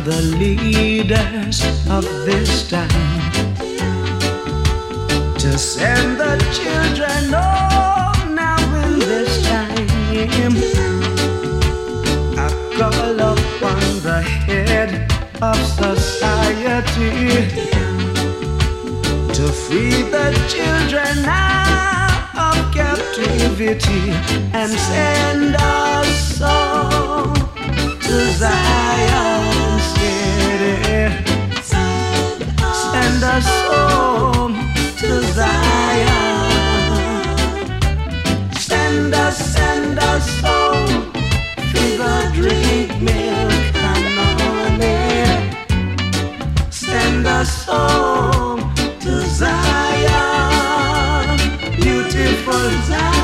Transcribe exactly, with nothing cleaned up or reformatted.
the leaders of this time to send the children home now in this time. I call upon the head of society to free the children out of captivity and send us all to Zion City. Send us home to Zion. Send us, send us home. Fever, drink milk and honey. Send us home to Zion, beautiful Zion.